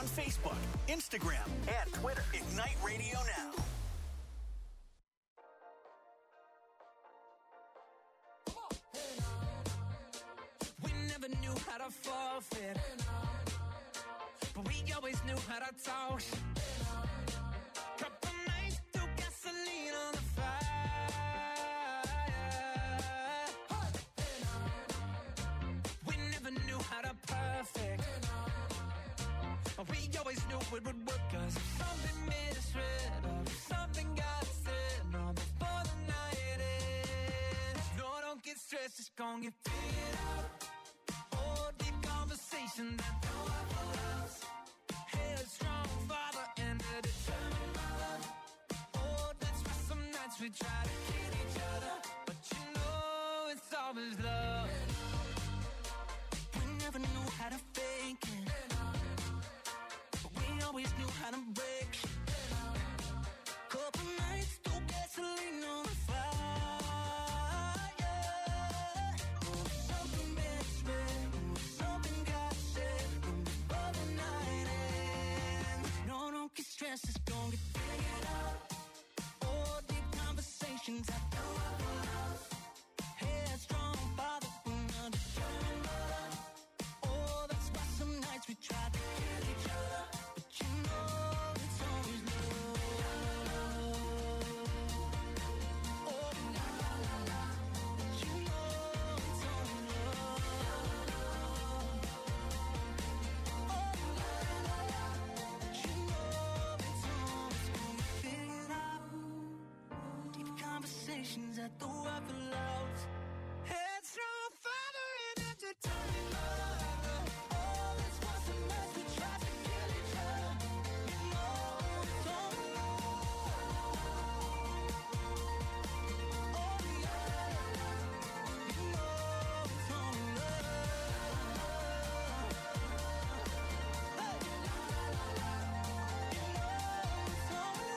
on Facebook, Instagram, and Twitter. Ignite Radio Now. We never knew how to forfeit, but we always knew how to talk. Couple nights threw gasoline on the fire. We never knew how to perfect, but we always knew it would work. 'Cause if something misread or if something got said, no, before the night ends. No, don't get stressed, it's gonna get figured out. Oh, deep conversation that don't have us. Headstrong father and a determined mother. Oh, that's why some nights we try to kill each other, but you know it's always love. We never knew how to fake it, but we always knew how to break. Couple nights through gasoline on the fire. Oh, something misread, oh, something got said before the night ends. No, don't get stressed, it's gonna get figured out. Oh, deep conversations I don't have enough. Headstrong father and a determined mother. Oh, that's why some nights we try to kill each other, but you know it's always love. Oh, la la la la, but you know it's always love. Oh, la la la la, but you know it's always gonna be figured out. Deep conversations at the weapon loud. Headstrong father and a determined mother. Oh, that's why some nights we try to kill each other. You know it's only love. Oh, la la la la, you know it's only love. Hey, la la la la, you know it's only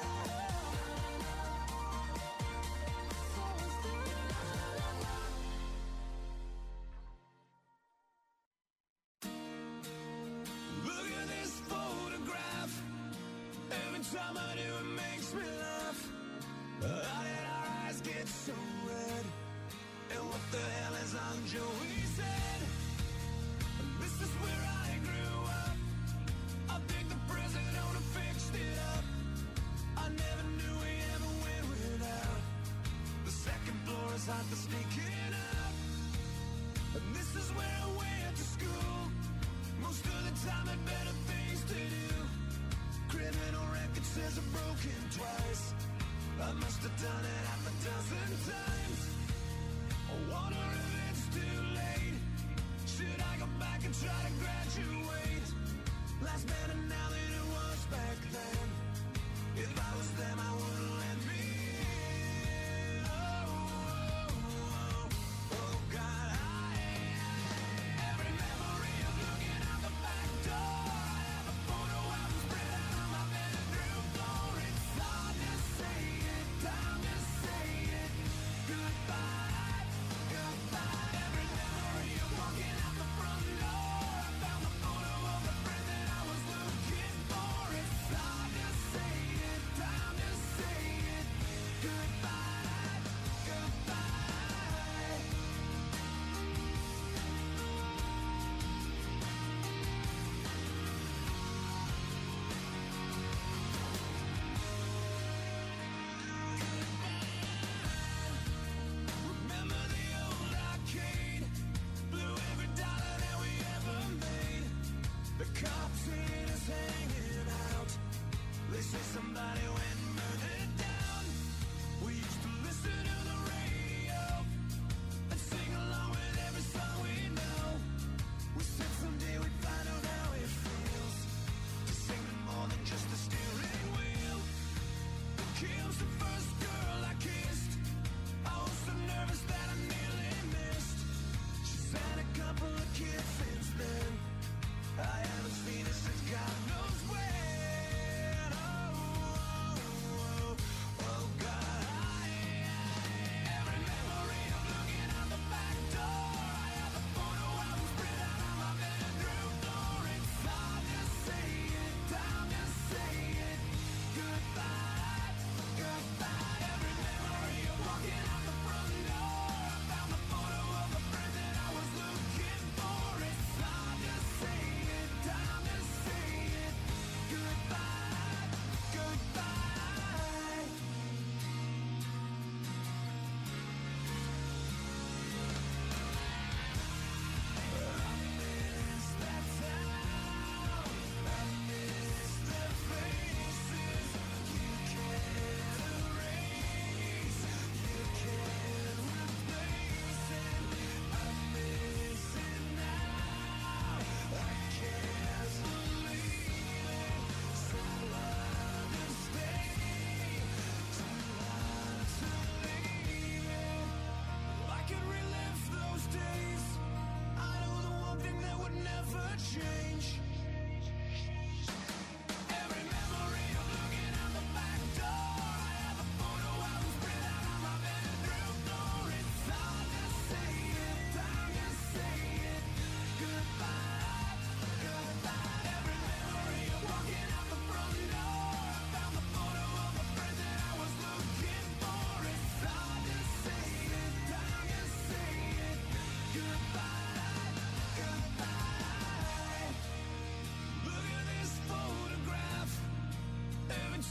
Look at this photograph. Every time I do, it makes me laugh. How did our eyes get so red? And what the hell is on Joey's head? This is where I grew up. I think the president owner fixed it up. I never knew we ever went without. The second floor is hot for sneaking up. And this is where I went to school. Most of the time had better things to do. Criminal record says I've broken twice. I must have done it half a dozen times. I wonder if it's too late. Should I go back and try to graduate? Life's better now than it was back then. If I was them, I wouldn't let me in. Oh, God, every memory of looking out the back door. I have a photo album spread out on my bedroom floor. It's hard to say it, time to say it. Goodbye, goodbye. Every memory of walking out the front door. I found the photo of the friend that I was looking for. It's hard to say it, time to say it. Goodbye, goodbye. Remember the old arcade? Blew every dollar that we ever made. The cops seen us hanging out. They say somebody went and burned it down. We used to listen to the radio and sing along with every song we know. We said someday we'd find out how it feels to sing to more than just the steering wheel. Kim's the first girl I kissed. I was so nervous that I nearly missed. She's had a couple of kids since then. I haven't seen her since God knows when. Oh,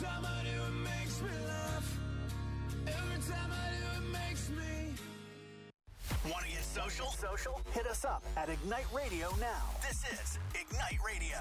time I do, it makes me laugh. Every time I do, it makes me. Want to get social? Hit us up at Ignite Radio now. This is Ignite Radio.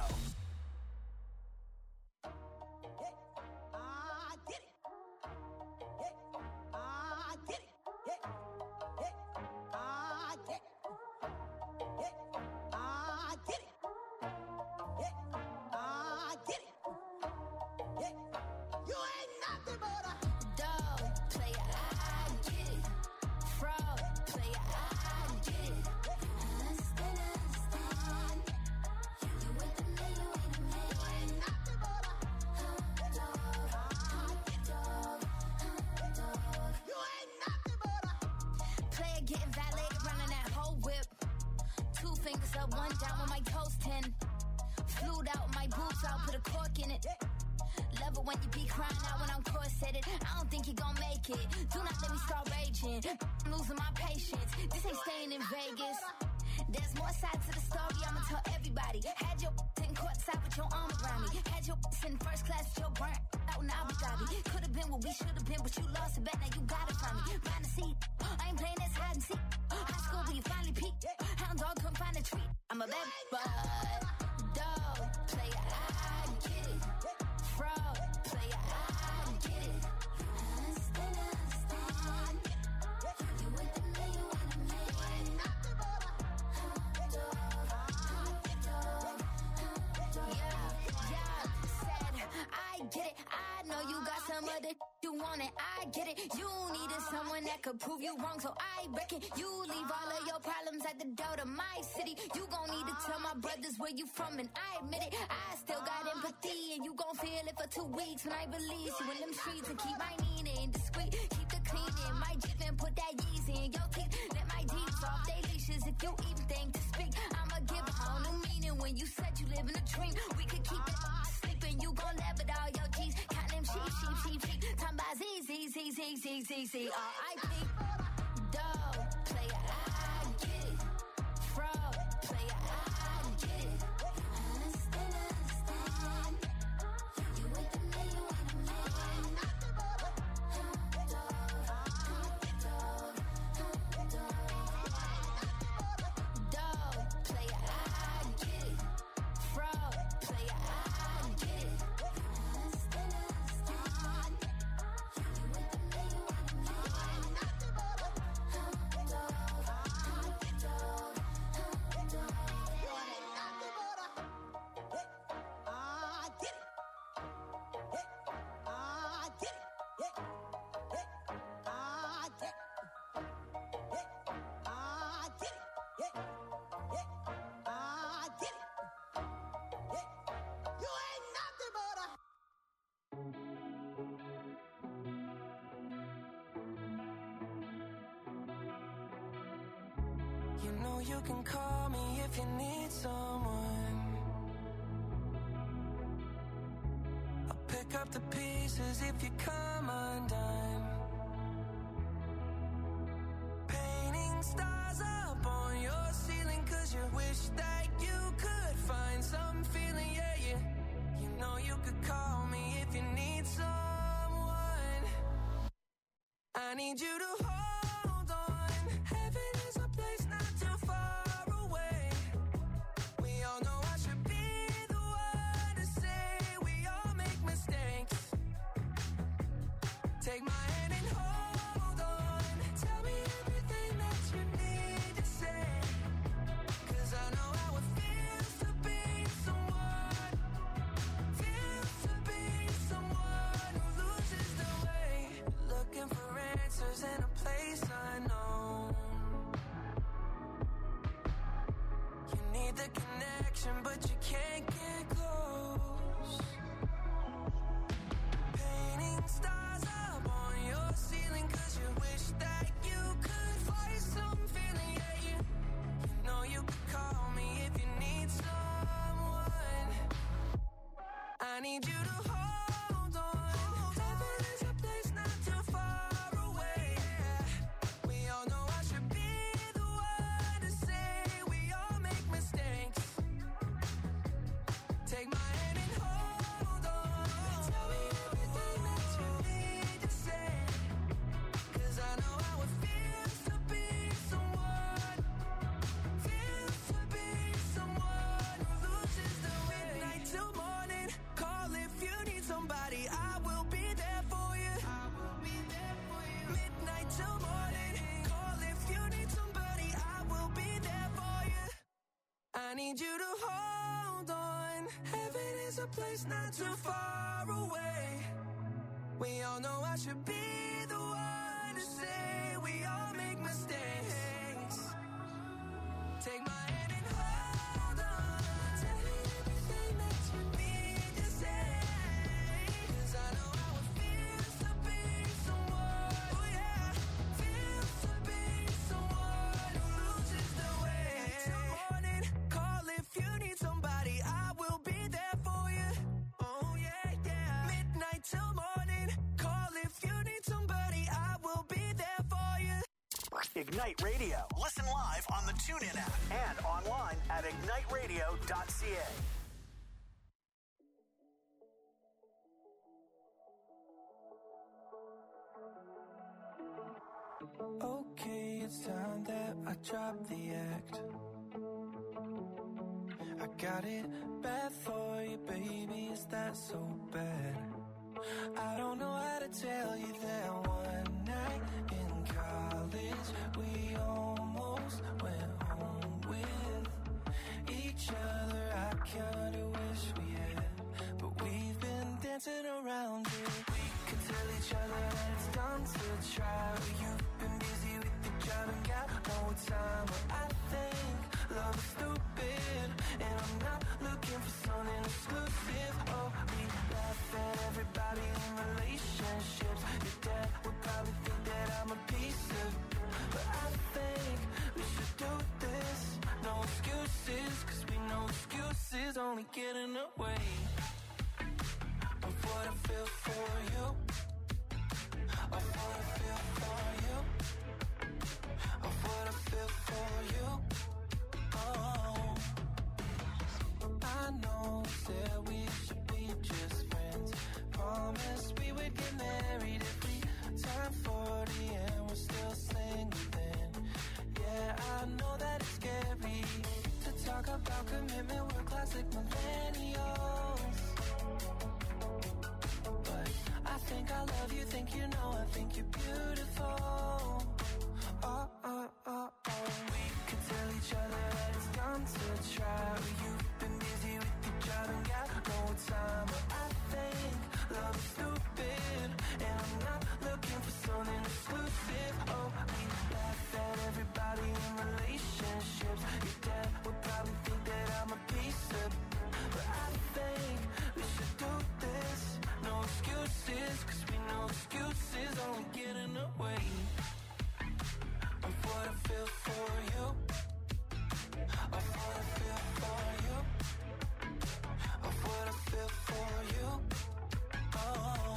Prove you wrong, so I reckon you leave all of your problems at the door to my city. You gon' need to tell my brothers where you from, and I admit it. I still got empathy, and you gon' feel it for 2 weeks when I release you in them streets and keep my meaning discreet. Keep the cleaning, my Jeep and put that Yeezy in your teeth. Let my deeds off they leashes if you even think to speak. I'ma give a whole new meaning when you said you live in a dream. We could keep it sleeping, you gon' laugh at all your G's. Count them sheep. Time by Z. R.I.P. Dog, player, I get it. Fraud, player, I get it. Understand. You with the man, you with the man. Dog, player, I get it. Fraud, player, I get it. You know you can call me if you need someone. I'll pick up the pieces if you come undone. Painting stars up on your ceiling 'cause you wish that you could find some feeling, yeah. You know you could call me if you need someone. I need you to hold on. Heaven is a place not too far away. We all know I should be the one to say we all make mistakes. Take my hand and hold on. Tell me everything that you need to say. 'Cause I know how it feels to be someone. Feels to be someone who loses their way. Looking for answers in a place unknown. You need the connection, but you can't get close. Painting stars up on your ceiling 'cause you wish that you could find some feeling, yeah. You know you could call me if you need someone. I need you to hold on. Heaven is a place not too far away. We all know I should be the one to say we all make mistakes. Take my hand and hold on. Tell me everything need you to hold on. Heaven is a place not too far away. We all know I should be the one to say we all make mistakes. Take my hand and hold on. Tell me everything that you need to say. 'Cause I know how it feels to be someone, oh yeah, feels to be someone who loses the way. Till morning, call if you need somebody, I will be there for you. Oh yeah, yeah. Midnight till morning, call if you need somebody, I will be there for you. Ignite Radio. Listen live on the TuneIn app and online at igniteradio.ca. Okay, it's time that I drop the act. I got it bad for you, baby, is that so bad? I don't know how to tell you that one night in college we almost went home with each other. I kinda wish we had, but we've been dancing around it. We could tell each other that it's done to try, but you've been busy with the job and got no time. But I think love is stupid, and I'm not looking for something exclusive. Oh, we laugh at everybody in relationships. Your dad would probably think that I'm a piece of, but I think we should do this. No excuses, 'cause we know excuses only get in the way of what I feel for you, of what I feel for you, of what I feel for you. Oh, I know that we should be just friends. Promise we would get married if we turn 40 and we're still single then. Yeah, I know that it's scary to talk about commitment, we're classic millennials. But I think I love you, think you know, I think you're beautiful. Oh, oh, oh, oh. We could tell each other that it's done to try, but you've been busy with your job and got no time. But I think love is stupid, and I'm not looking for something exclusive. Oh, we laugh at everybody in relationships. Your dad would probably think that I'm a piece of, but I think we should do this. No excuses, 'cause we know excuses only get in the way of what I feel for you, of what I feel for you, of what I feel for you. Oh,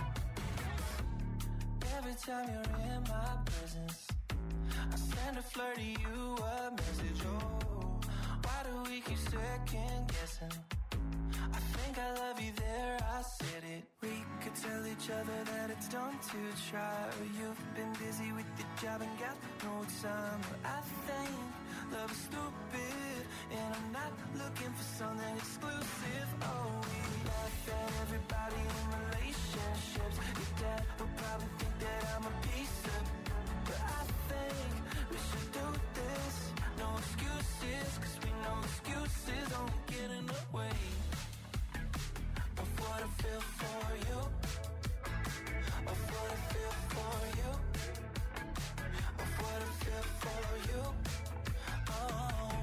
every time you're in my presence, I send a flirt to you a message. Oh, why do we keep second guessing? I think I love you there, I said it. We could tell each other that it's done to try, but you've been busy with the job and got no time. But I think love is stupid, and I'm not looking for something exclusive. Oh, we laugh at everybody in relationships. Your dad would probably think that I'm a piece of, but I think we should do this. No excuses, 'cause we know excuses only get in the way of what I feel for you, of what I feel for you, of what I feel for you. Oh,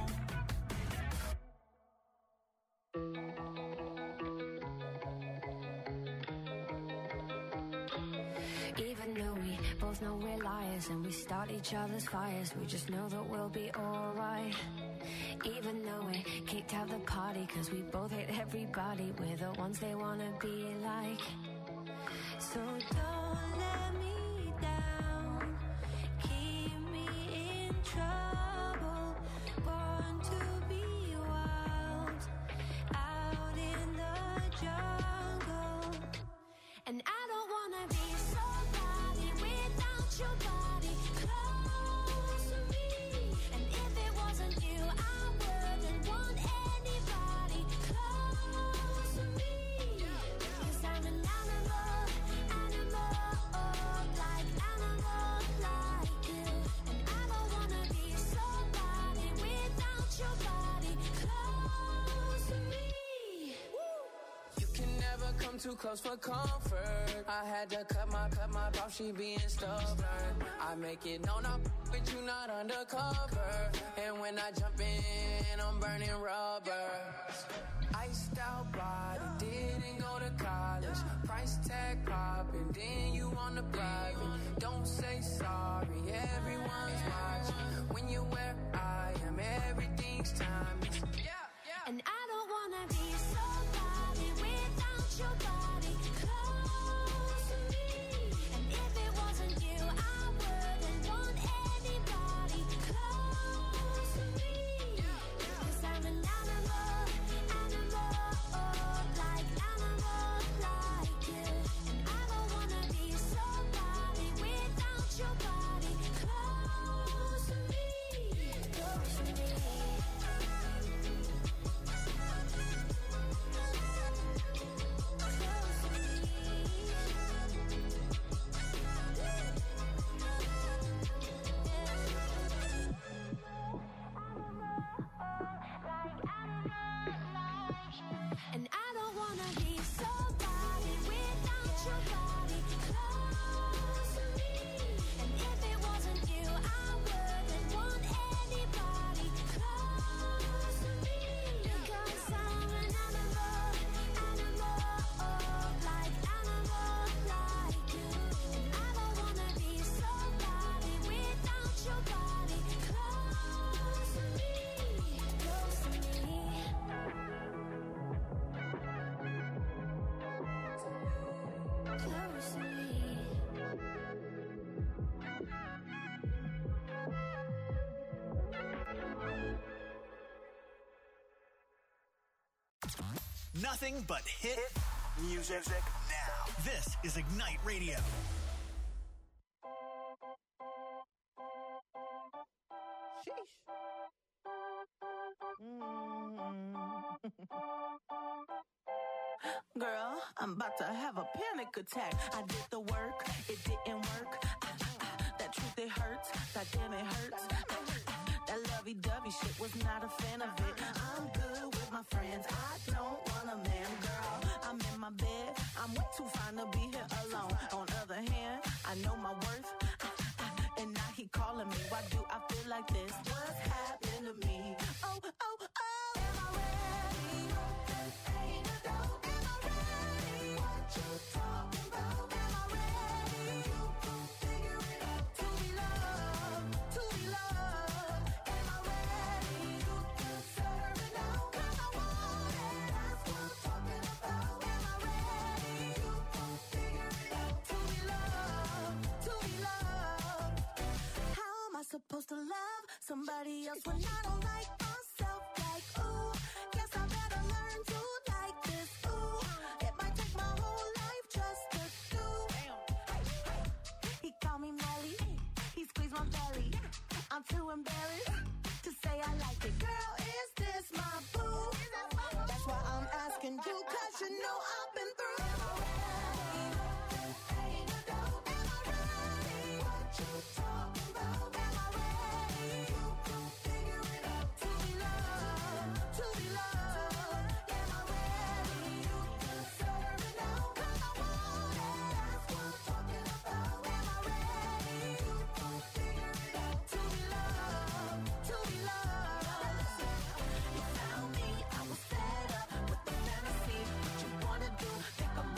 even though we both know we're liars and we start each other's fires, we just know that we'll be alright. Even though we kicked out the party 'cause we both hate everybody, we're the ones they wanna be like. So don't let me down, keep me in trouble, born to be wild, out in the jungle. And I don't wanna be somebody without your body close to me. And if it wasn't you, I wouldn't want anybody close to me. 'Cause I'm an animal, like animal like you. And I don't wanna be somebody without your body close. never come too close for comfort. I had to cut my off, she being stubborn. I make it known I'm with you, not undercover. And when I jump in, I'm burning rubber. Iced out body, didn't go to college. Price tag popping, then you on the private. Don't say sorry, everyone's watching. When you're where I am, everything's timeless. And I don't wanna be somebody without your body close to me. And if it wasn't you, I wouldn't want anybody close to me. 'Cause I'm an animal, like you. And I don't wanna be somebody without your body close to me. Close to me. And I don't wanna be somebody without your body close to me. And if it wasn't you, I wouldn't want anybody close to me. Because I'm an animal, like you. And I don't wanna be somebody without your body close to me. Close to me. Close to me. Nothing but hit music now. This is Ignite Radio. Girl, I'm about to have a panic attack. I did the work, it didn't work. That truth, it hurts. That damn, it hurts. That lovey-dovey shit, was not a fan of it. I'm good with my friends. I don't want a man, girl. I'm in my bed. I'm way too fine to be here alone. On the other hand, I know my worth. And now he calling me. Why do I feel like this? What's happened to me? Oh, oh, oh. Am I ready? Ain't a dope. Am I ready? What you talking about? Am I ready? You can figure it out. To be loved, to be loved. Am I ready? You can serve it now. 'Cause I want it. That's what I'm talking about. Am I ready? You can figure it out. To be loved, to be loved. How am I supposed to love somebody else when I don't like myself? Like, ooh, guess I better learn to like this. Ooh, it might take my whole life just to do. He called me Melly, he squeezed my belly. I'm too embarrassed to say I like it. Girl, is this my boo? That's why I'm asking you, 'cause you know I've been through. Am I ready? Ain't a dope. Am I ready? What you talking about? Am I ready? You can figure it out. To be loved, to be loved. Am I ready? You can serve it now. 'Cause I want it. That's what I'm talking about. Am I ready? You can figure it out. To be loved, to be loved. You found me, I was fed up with the fantasy. What you wanna do? Think I'm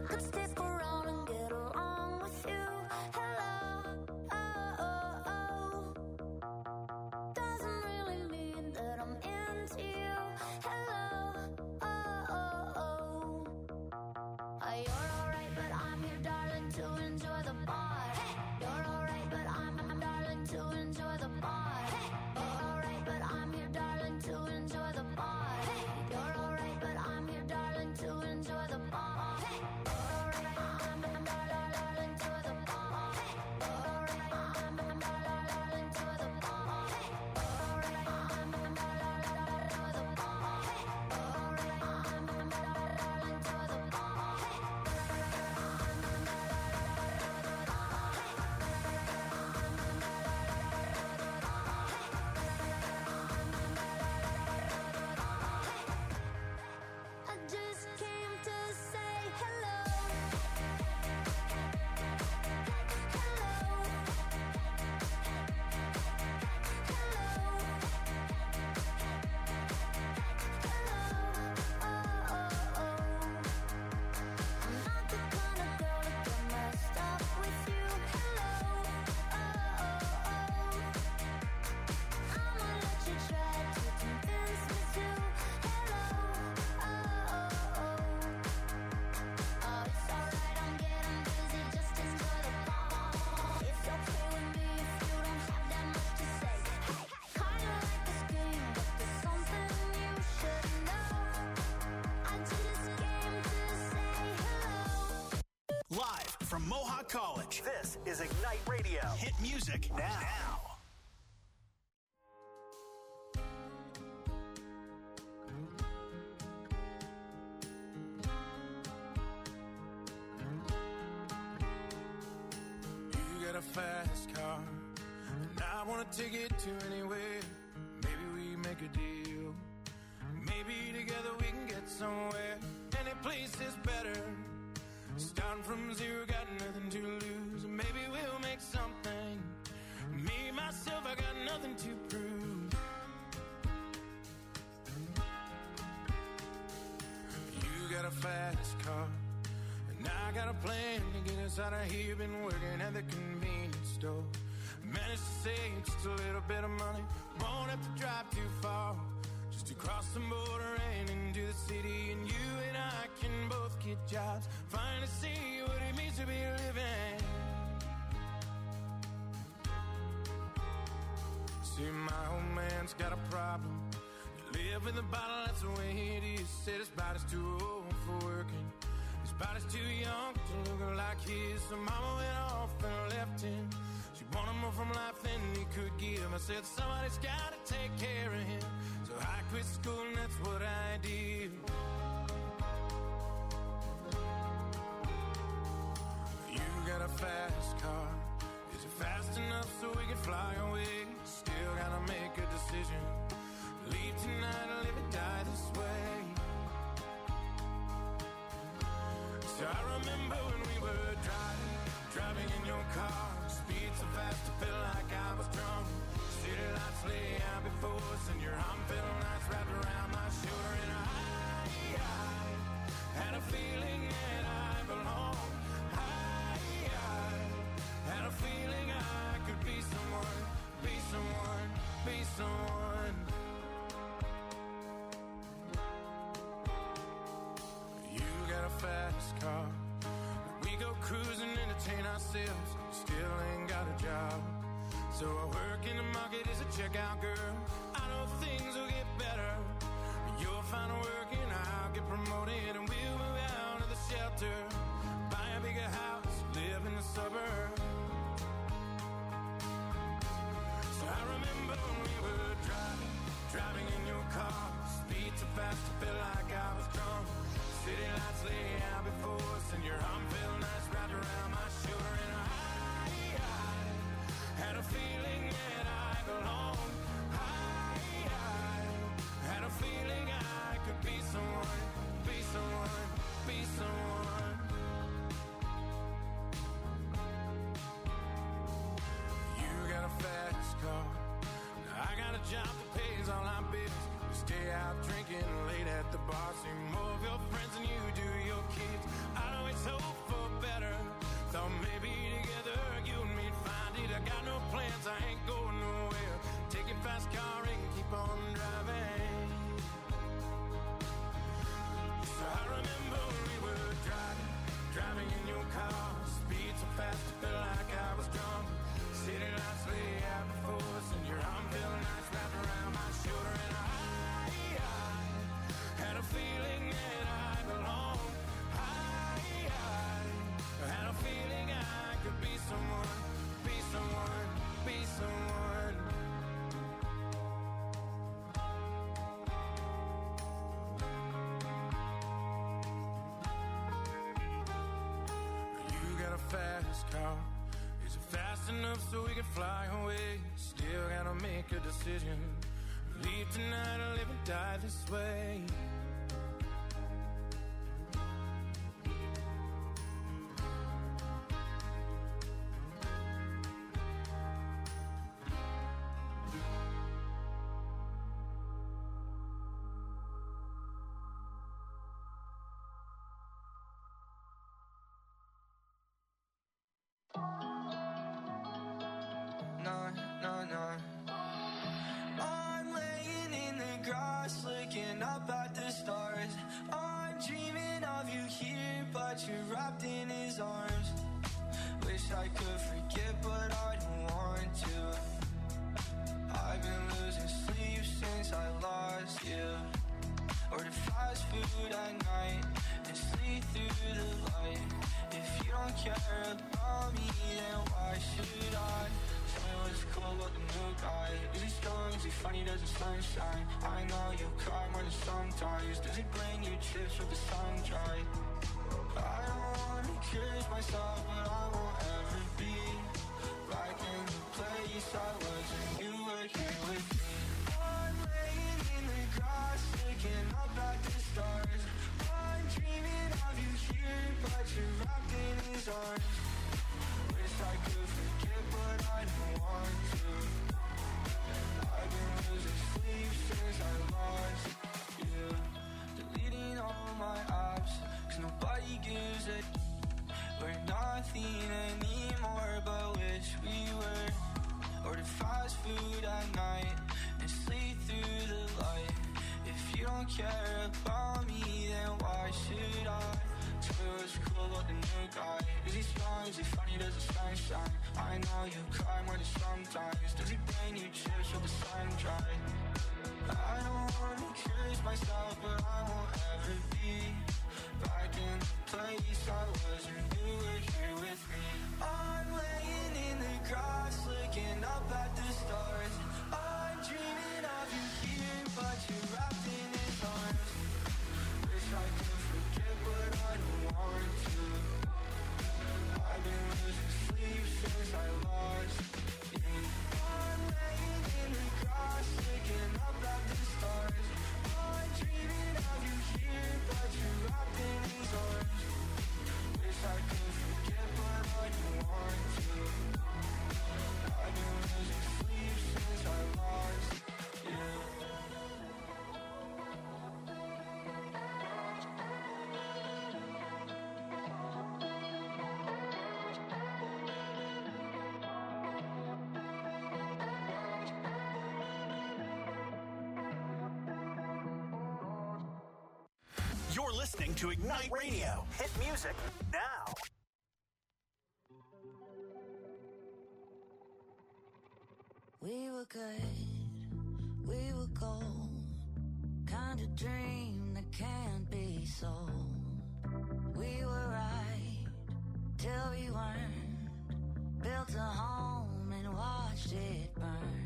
could stick around and get along with you. Hello, oh, oh, oh. Doesn't really mean that I'm into you. Hello, oh, oh, oh. You're alright, but I'm here, darling, to enjoy the bar. Hey, you're alright, but I'm darling, to enjoy the bar. Hey, you're alright, but I'm here, darling, to enjoy the bar. Hey, you're alright, but I'm here, darling, to enjoy the bar. Hey, you're alright, I'm darling, to the bar. Hey, you're alright, I'm darling, to the bar. Hey, you're alright, I'm darling, to the bar. Hey, you're alright, I'm darling, to the bar. I just came to say hello. Hello. Hello. Hello. Oh, oh, oh. I'm not the kind of girl to get messed up with you. Hello. Oh, oh, oh. I'ma let you try to convince me to. Hello. Oh, oh, oh. Oh, it's alright, I'm getting busy. Just enjoy the ball. It's okay with me if you don't have that much to say. Hey, kinda like this game, but there's something you should know. I just came to say hello. Live from Mohawk College, this is Ignite Radio. Hit music now. You got a fast car, and I wanna take it to anywhere. Maybe we make a deal. Maybe together we can get somewhere. Any place is better. Starting from zero, got nothing to lose. Maybe we'll make something. Me, myself, I got nothing to prove. You got a fast car, and I got a plan to get us out of here. Been working at the convenience store. Managed to save just a little bit of money. Won't have to drive too far. Just to cross the border and into the city. And you and I can both get jobs. Finally see what it means to be living. See, my old man's got a problem. You live in the bottle, that's the way it is. Said his body's too old for working. His body's too young to look like his. So mama went off and left him. She wanted more from life than he could give. I said somebody's gotta take care of him. So I quit school and that's what I did. You got a fast car. Is it fast enough so we can fly away? Still gotta make a decision. Leave tonight or live or die this way. So I remember when we were driving in your car. Speed so fast I felt like I was drunk. City lights lay out before us and your arm felt nice wrapped around my shoulder. And I had a feeling that I belonged. I had a feeling I could be someone, be someone, be someone. You got a fast car. We go cruising, entertain ourselves. Still ain't got a job. So I work in the market as a checkout girl. I know things will get better. You'll find work and I'll get promoted. And we'll move out of the shelter. Buy a bigger house, live in the suburbs. So I remember when we were driving in your car. Speed so fast I felt like I was drunk. City lights lay out before us and your arm felt nice wrapped around my shoulder. And I had a feeling that I belonged. I had a feeling I could be someone, be someone, be someone. You got a fast car. Now I got a job that pays all our bills. You stay out drinking late at the bar. See more of your friends than you do your kids. I know it's over. maybe together you and me'd find it. I got no plans, I ain't going nowhere. Take your fast car and keep on driving. So I remember we were driving in your car. Speed so fast, it felt like I was drunk. City lights lay out before us, and your arm felt nice wrapped around my shoulder. And I had a feeling that I belonged. I had a feeling I could be someone, be someone, be someone. You got a fast car. Is it fast enough so we can fly away? Still gotta make a decision. Leave tonight or live and die this way. I'm laying in the grass, looking up at the stars. I'm dreaming of you here, but you're wrapped in his arms. Wish I could forget, but I don't want to. I've been losing sleep since I lost you. Order fast food at night and sleep through the light. If you don't care about me, then why should I? Tell me what's cool about the new guy. Is he strong? Is he funny? Does the sunshine? I know you cry more than sometimes. Does he bring you chips with the sun dry? I don't wanna curse myself, but I won't ever be back in the place I was when you were here with me. I'm laying in the grass, looking up at the stars. I'm dreaming of you here, but you're wrapped in his arms. Wish I could forget, but I don't want to. I've been losing sleep since I lost you. Deleting all my apps, 'cause nobody gives a. We're nothing anymore, but wish we were. Order fast food at night and sleep through the light. If you don't care about me, then why should I? Tell me what's cool about the new guy. Is he strong? Is he funny? Does the sun shine? I know you cry more than sometimes. Does he bring you chips with the sun dry? I don't wanna curse myself, but I won't ever be back in the place I was when you were here with me. I'm laying in the grass, looking up at the stars. I'm dreaming of you here, but you're wrapped in his arms. Wish I could forget, but I don't want to. I've been losing sleep since I lost you. I'm laying in the grass, looking up at the stars. I'm dreaming of you here, but you're wrapped in his arms. Wish I could forget, but I don't want to. I've been losing sleep since I lost you. You're listening to Ignite Radio. Hit music now. We were good, we were gold. Kind of dream that can't be sold. We were right till we weren't. Built a home and watched it burn.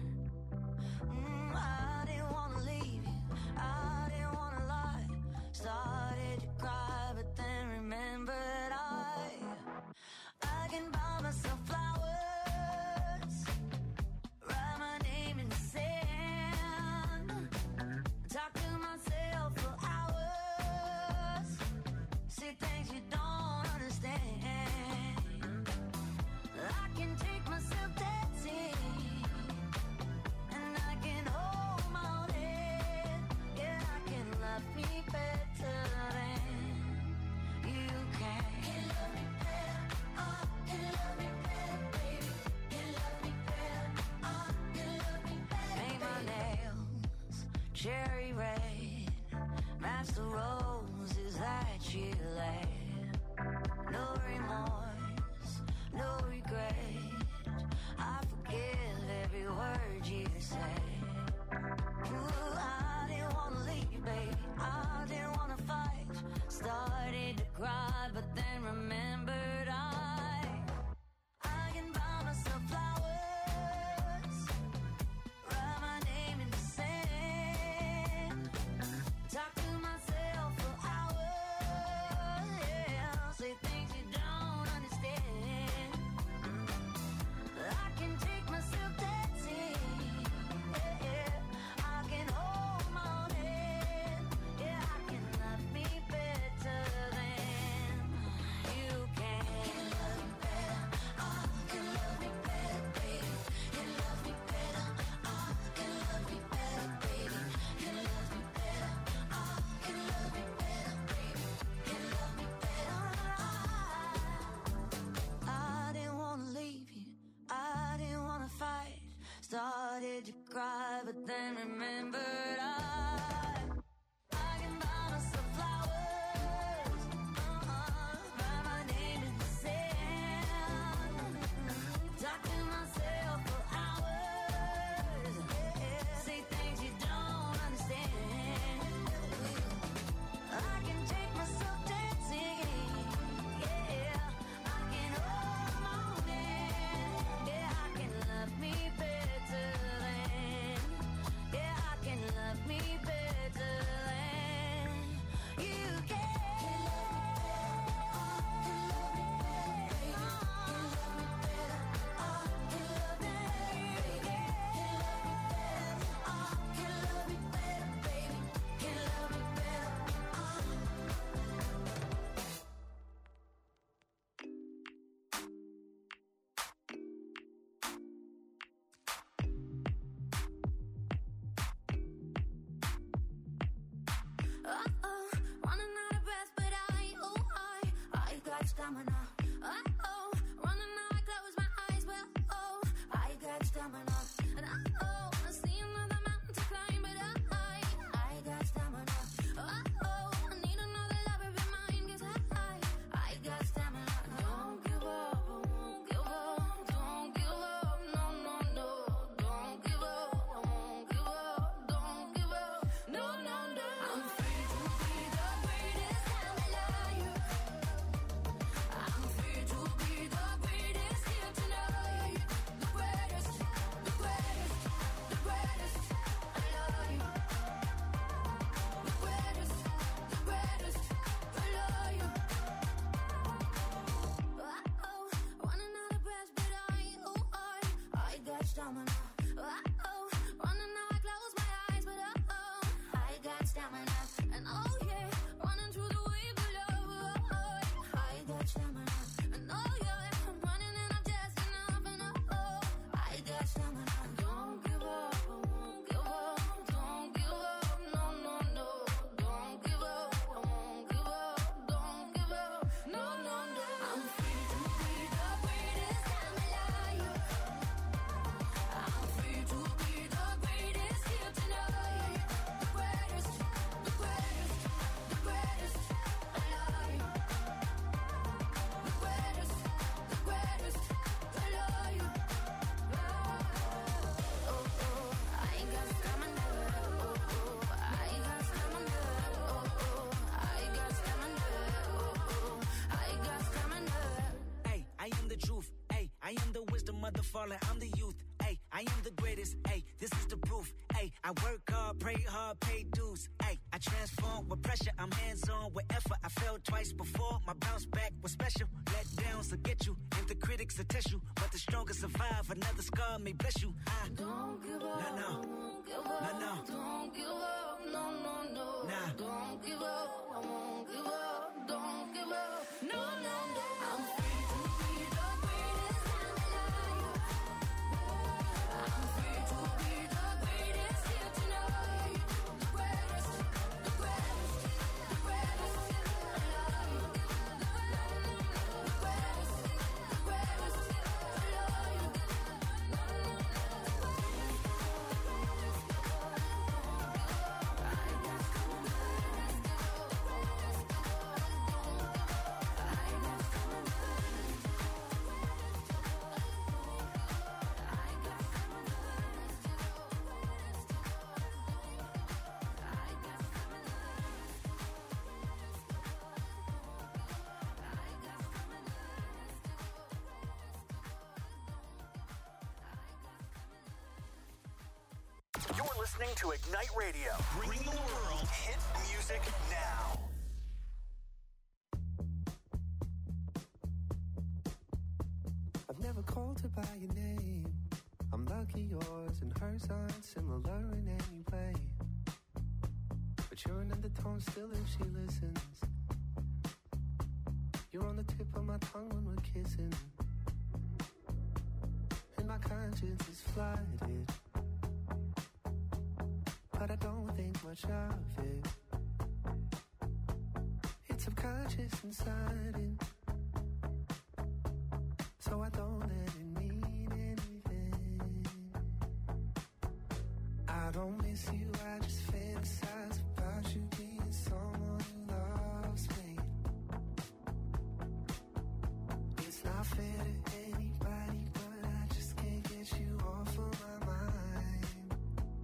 I didn't want to leave you, I didn't want to lie. Started to cry, but then remembered I can buy myself flowers, write my name in the sand, talk to myself for hours, see things you don't understand. I can take myself dancing cherry red, match the roses that you laid. No remorse, no regret, I forgive every word you say. Ooh, I didn't wanna leave, babe, I didn't wanna fight. Started to cry, but then remembered I can buy myself flowers, write my name in the sand, talk to myself for hours, yeah, say things you don't understand. I can take myself dancing, yeah, I can hold my own hand, yeah, I can love me better than you can. Can love me better, I can love me better, baby. Can love me better, I can love me better, baby. Can love me better, I can love me better, baby. Can love me better, I didn't wanna leave you, I didn't wanna fight. Started to cry, but then remembered I can buy myself flowers, write my name in the sand, talk to myself for hours, say things you don't understand. I can take myself dancing, yeah, I can hold my own hand, yeah, I can love me better than, yeah, I can love me better than you can. Running out of breath, but I got stamina. Running out, I close my eyes, but I got stamina. And I see another mountain to climb, but I got stamina. I need another lover in mine, 'cause I got stamina. Don't give up, I won't give up. Don't give up, no, no, no. Don't give up, I won't give up. Don't give up, no, no, no. I'm free to be the greatest, I'm alive. I'm free to be the greatest here tonight. The greatest, the greatest, the greatest, I love you. The greatest, the greatest, I love you. Running out of breath, but I got stamina. Running out, I close my eyes, but I got stamina. And yeah, running through the wave of love, I got stamina. And yeah, I'm running and I'm just enough, and I got stamina. Don't give up, I won't give up. Don't give up, no, no, no. Don't give up, I won't give up. Don't give up, no, no, no. I'm free to be the greatest, I'm alive. I'm free to be the greatest here tonight. The greatest, the greatest, the greatest, I love you. The greatest, the greatest, I love you. I got stamina. I got stamina. I got stamina. I got stamina. Hey, I am the truth. Hey, I am the wisdom of the fallen. I'm the youth. Hey, I am the greatest. Hey, this is the proof. Hey, I work hard, pray hard, pay dues. Hey, I transform with pressure. I'm hands-on with effort. I failed twice before. My bounce back was special. Let downs will get you, and the critics will test you. But the strongest survive. Another scar may bless you. Don't give up, No, no. I won't give up. No, no. Don't give up, no, no, no. Nah. Don't give up, I won't give up. Don't give up, no, no, no. I'm free to be the greatest, I'm alive. I'm free to be the greatest here tonight. The greatest, the greatest, the greatest, I love you. The greatest, the greatest, I love you. listening to Ignite Radio. Bringing the world hit music now. I've never called her by your name. I'm lucky yours and hers aren't similar in any way. But you're an undertone still if she listens. You're on the tip of my tongue when we're kissing. And my conscience is flooded, but I don't think much of it. It's subconscious and sudden, so I don't let it mean anything. I don't miss you, I just fantasize about you being someone who loves me. It's not fair to anybody, but I just can't get you off of my mind.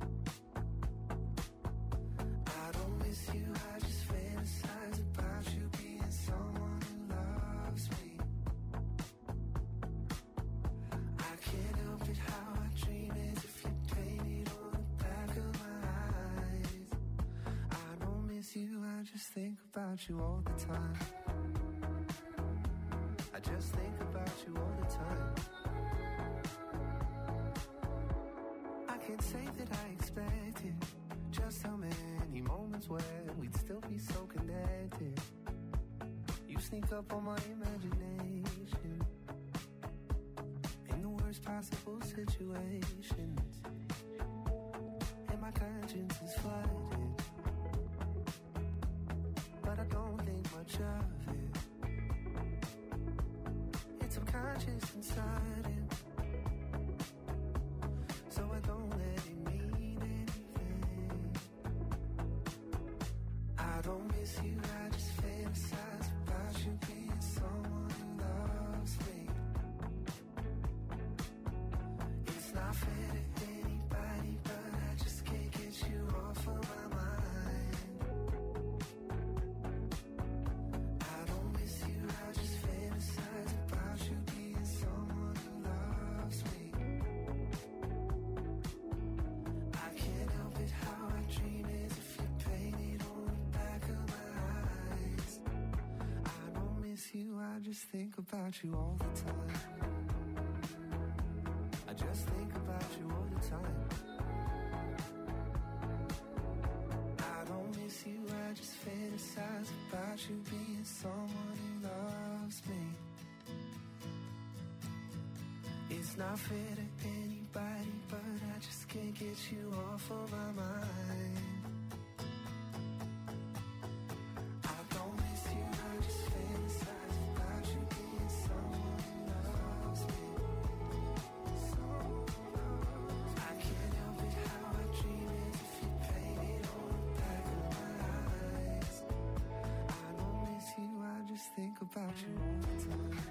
I don't miss you, I just fantasize about you being someone who loves me. I can't help it how I dream as if you painted on the back of my eyes. I don't miss you, I just think about you all the time. I just think about you all the time. I can't say that I expected just how many moments where we'd still be so connected. You sneak up on my imagination in the worst possible situations, and my conscience is flooded, but I don't think much of it. It's subconscious and sudden, so I don't let it mean anything. I don't miss you, I just fantasize about you being someone who loves me. It's not fair to anybody, but I just can't get you off of my mind. I don't miss you, I just fantasize about you being someone who loves me. I can't help it how I dream as if you painted on the back of my eyes. I don't miss you, I just think about you all the time. I just think about you all the time. I don't miss you, I just fantasize about you being someone who loves me. It's not fair to anybody, but I just can't get you off of my mind. I don't miss you, I just fantasize about you being someone who loves me. I can't help it how I dream as if you painted on the back of my eyes. I don't miss you, I just think about you all the time.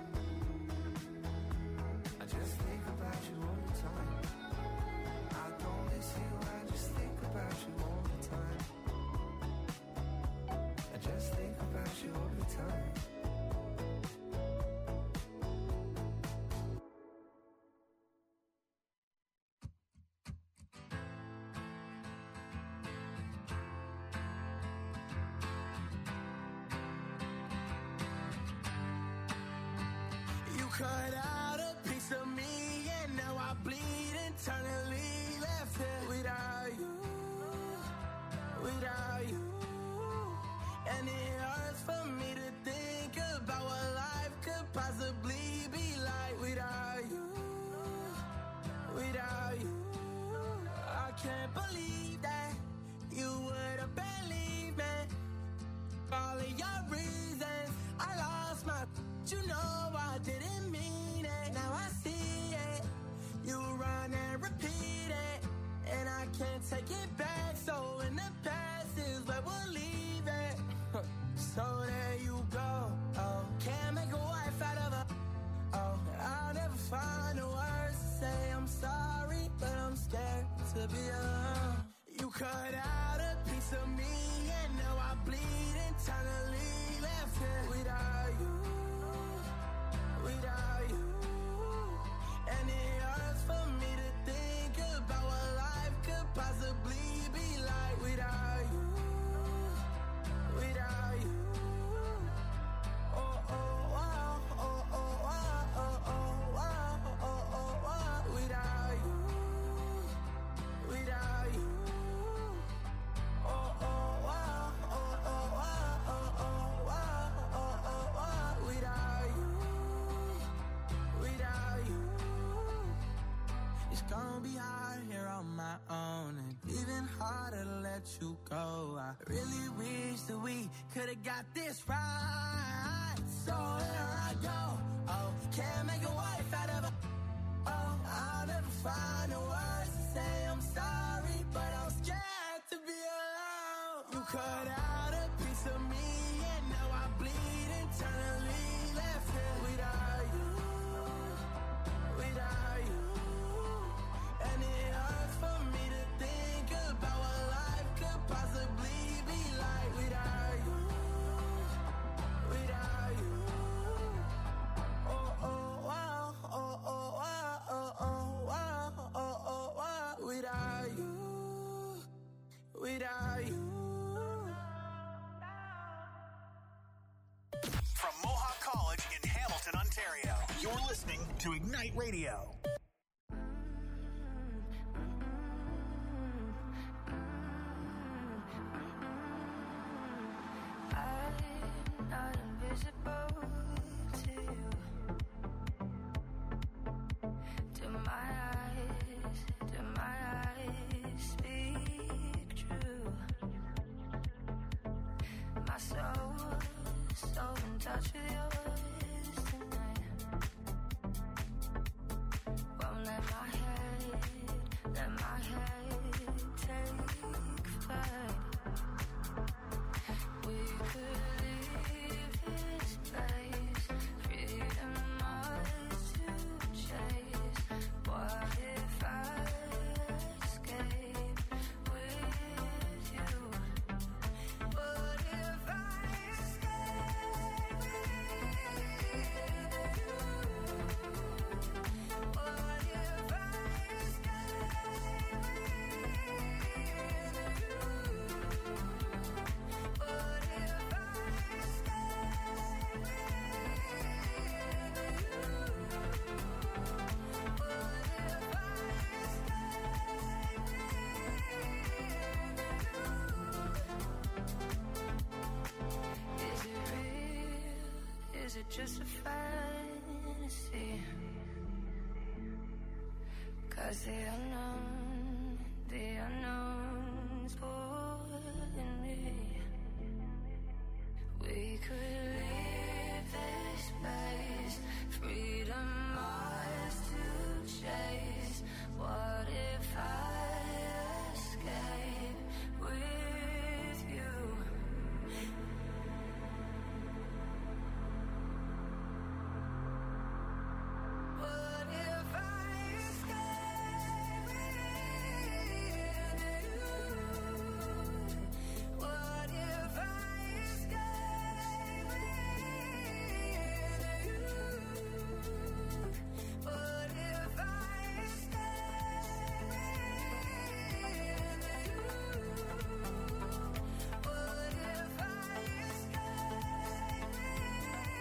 I just think about you all the time. I don't miss you, I just think about you all the time. I just think about you all the time. You cut out a piece of me, and now I bleed internally. Left here without you, without you. And it hurts for me to think about what life could possibly be like without you, without you. I can't believe that you would have believed me. All of your reasons, I lost my. You know I didn't mean it. Now I see it. You run and repeat it, and I can't take it back. So in the past is where we'll leave it. So there you go. Oh, can't make a wife out of her. Oh, I'll never find the words to say I'm sorry, but I'm scared to be alone. You cut out a piece of me, and now I bleed internally. Left here without you, without you. And it hurts for me to think about what life could possibly gonna be hard here on my own, and even harder to let you go. I really wish that we could've got this right. So here I go. Oh, can't make a wife out of a. Oh, I'll never find the words to say I'm sorry, but I'm scared to be alone. You cut out a piece of me, and now I bleed internally. Left here without you, without you. And it hurts for me to think about what life could possibly be like without you, without you. Oh, oh, wow, oh, oh, wow, oh, oh, wow, oh, oh, wow. Without you, without you. From Mohawk College in Hamilton, Ontario, you're listening to Ignite Radio. I'm not invisible to you. Do my eyes speak true? My soul's so in touch with yours tonight. Won't let my head take flight. We could leave this place, freedom ours to chase. What if I escape with you? What if I escape with you? What if I escape Is it real? Is it just a fantasy? 'Cause the unknown's pulling me. We could leave this place, freedom ours to chase. What if I escape with you? What if I escape with you? What if I escape with you? What if I escape with you? What if I escape with you?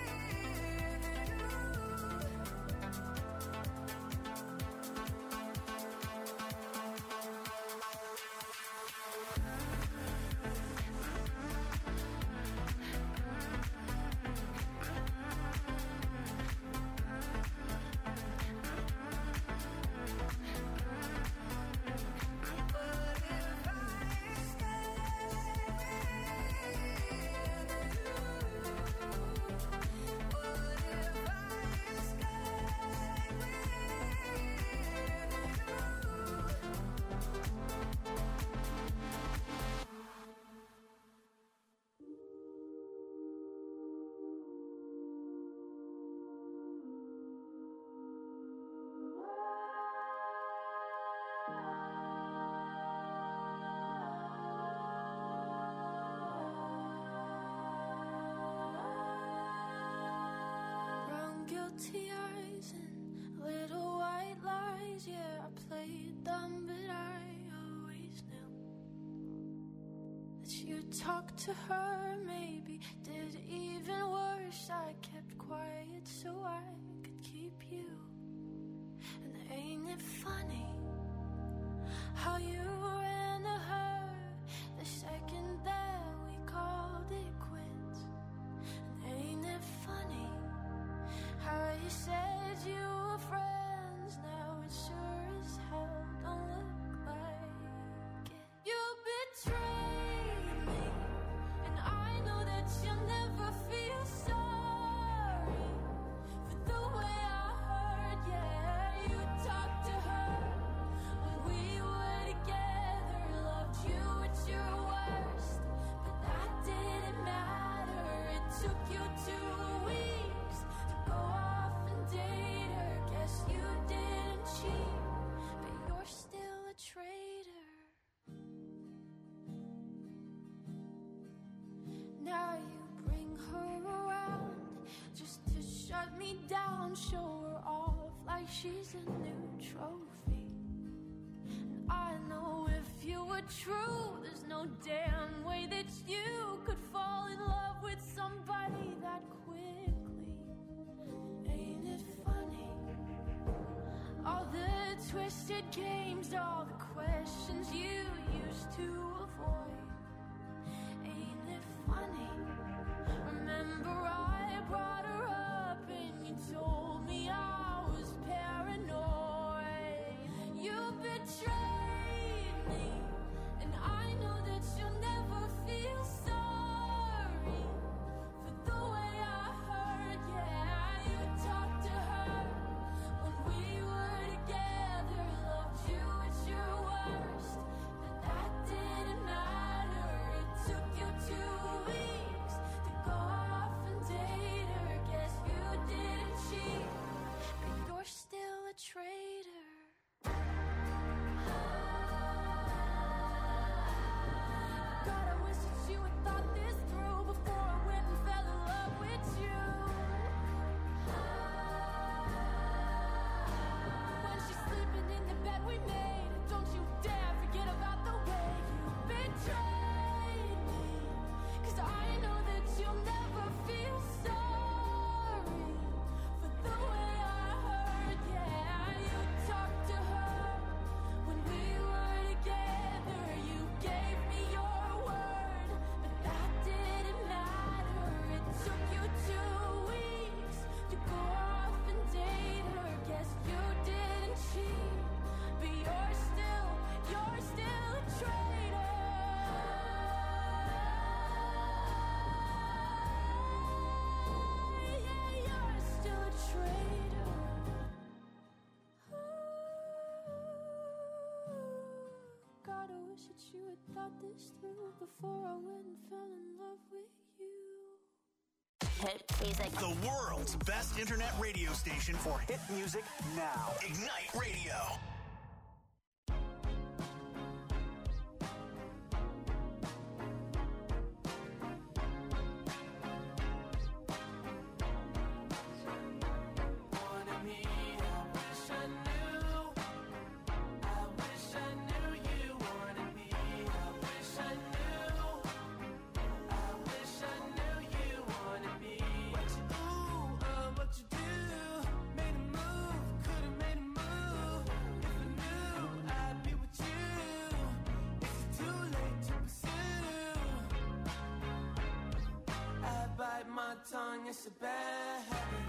Brown guilty eyes and little white lies. Yeah, I played dumb, but I always knew that you talked to her. Maybe did even worse. I kept quiet so I could keep you. And ain't it funny how you ran to her the second that we called it quits? And ain't it funny how you said you were friends? Now it sure as hell show her off like she's a new trophy. And I know if you were true, there's no damn way that you could fall in love with somebody that quickly. Ain't it funny? All the twisted games, all the questions you used to avoid. Ain't it funny? Remember I brought her up and you told me I was paranoid. You betrayed me, and I know that you'll never feel sorry for the way I hurt. Yeah, you talked to her when we were together, loved you at your worst, but that didn't matter. It took you 2 weeks to go off and date her. Guess you didn't cheat, but you're still a traitor. God, I wish that you had thought this through before I went and fell in love with you. When she's sleeping in the bed we made, don't you dare forget about the way you betrayed me. 'Cause I know that you'll never feel sorry for the way I hurt. Yeah, you talked to her when we were together. You gave me your word, but that didn't matter. It took you 2 weeks to go off and date her. Guess you didn't cheat, but you're still a traitor. Yeah, you're still a traitor. God, I wish that you had thought this through before I went and fell in love with you. Hit music. The world's best internet radio station for hit music now. Ignite Radio. Wanted me, I wish I knew. I wish I knew you wanted me. I wish I knew. I wish I knew you wanted me. What you do, what you do? Made a move, could've made a move. If I knew, I'd be with you. Is it too late to pursue? I bite my tongue, it's a bad habit.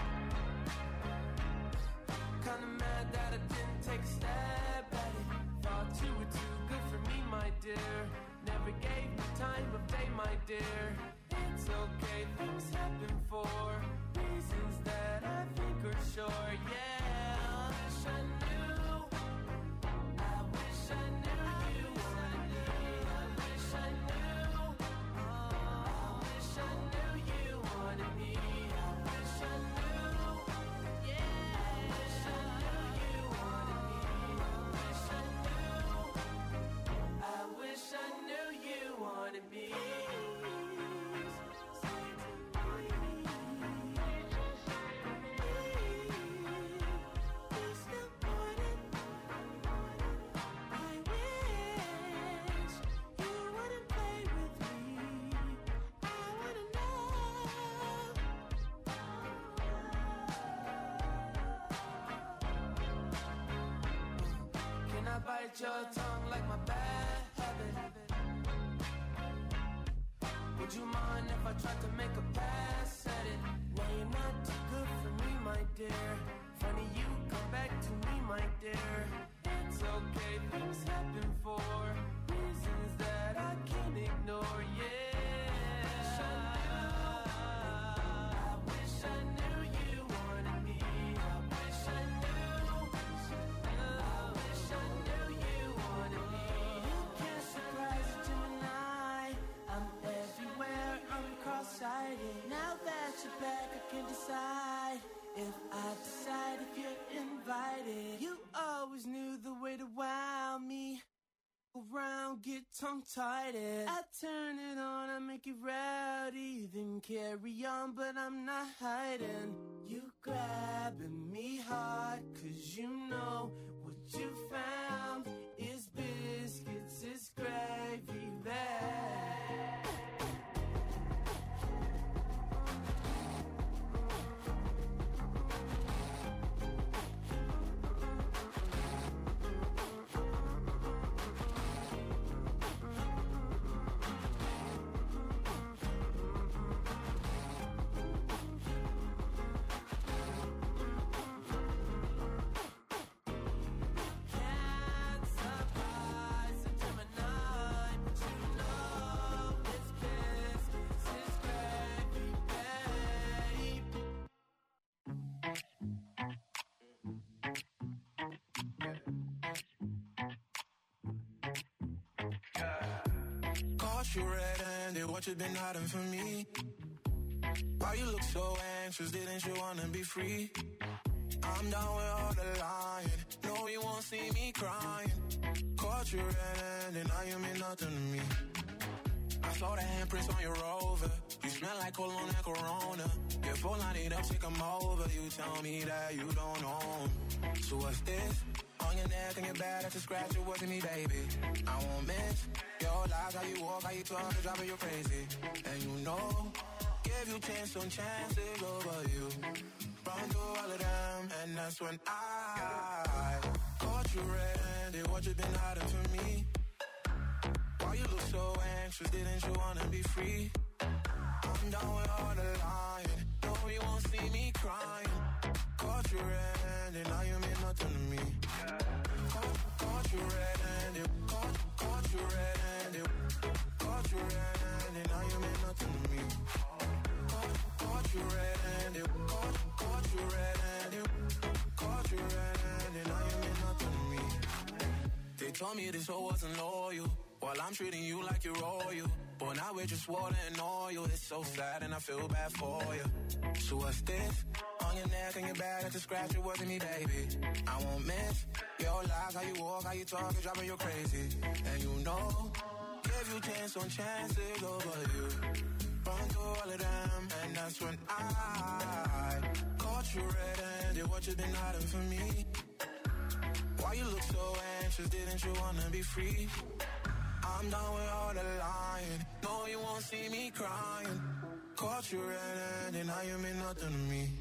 Kinda mad that I didn't take a stab at it. Thought you were too good for me, my dear. Never gave me time of day, my dear. It's okay, things happen for reasons that I think are sure. Yeah, I wish I knew. I wish I knew you wanted me. I wish I knew. I wish I knew you wanted me. I wish I knew. Yeah, I wish I knew you wanted me. I wish I knew. I wish I knew you wanted me. Can I bite your tongue like my bad habit? Would you mind if I tried to make a pass at it? Now you're not too good for me, my dear. Funny you come back to me, my dear. It's okay, things happen for reasons that I can't ignore. Yeah, I wish I knew you wanted me. I wish I knew. I wish I knew you wanted me. You can't surprise a Gemini. I'm everywhere, I'm cross-sighted. Now that you're back, I can decide if I decide if you're invited. You always knew the way get tongue-tied. I turn it on, I make it rowdy, then carry on, but I'm not hiding. You grabbing me hard, cause you know what you found is biscuits, is gravy there. You red-handed, what you been hiding from me? Why you look so anxious, didn't you wanna be free? I'm down with all the lying, no you won't see me crying. Caught you red-handed, now you mean nothing to me. I saw the handprints on your Rover, you smell like cologne and Corona. Your phone line it up, take 'em over, you tell me that you don't know 'em. So what's this? On your neck and your back, that's a scratch, it wasn't me, baby. I won't miss your lies, how you walk, how you talk, it's driving you crazy. And you know, give you chance on chances over you. Run through all of them, and that's when I caught you red-handed, what you been hiding from me? Why you look so anxious, didn't you wanna be free? I'm down with all the lying, no you won't see me crying. Caught you red-handed, now you mean nothing to me. Caught you red-handed, caught you red-handed, caught you red-handed, now you mean nothing to me. Caught you red-handed, caught you red-handed, caught you red-handed, now you mean nothing to me. They told me this hoe wasn't loyal, while I'm treating you like you're royal. But now we're just water and oil, it's so sad and I feel bad for you. So what's this? On your neck and your back, that's a scratch, it wasn't me, baby. I won't miss your lies, how you walk, how you talk, it's driving you crazy. And you know, give you chance on chances over you. Run through all of them, and that's when I caught you red-handed, what you been hiding from me? Why you look so anxious, didn't you wanna be free? I'm done with all the lying, no you won't see me crying. Caught you red-handed, now you mean nothing to me.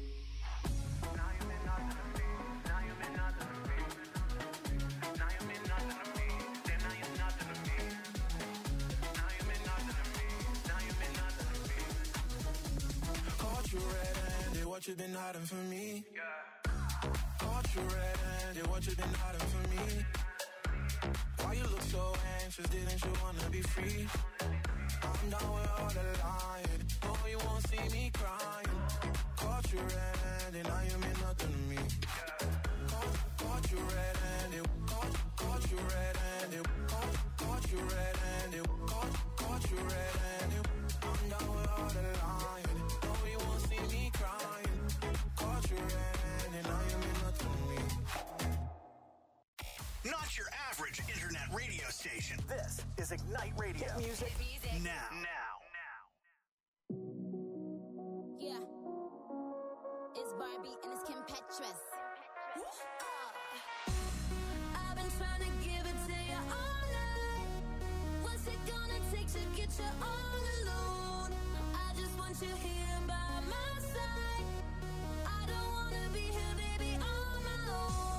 You red-handed, what you been hiding from me? Caught you red-handed, what you been hiding from me? Why you look so anxious, didn't you wanna be free? I'm down with all the lying, no you won't see me crying. Caught you red-handed, now you mean nothing to me. Caught you red-handed, caught you red-handed, caught you red-handed, caught you red-handed. I'm down with all the lying. Me crying, caught you red-handed, now you mean nothing to me. Not your average internet radio station. This is Ignite Radio. Hit music now. Yeah, it's Barbie and it's Kim Petras. I've been trying to give it to you all night. What's it gonna take to get you all alone? I just want you here by my side. I don't wanna be here, baby, on my own.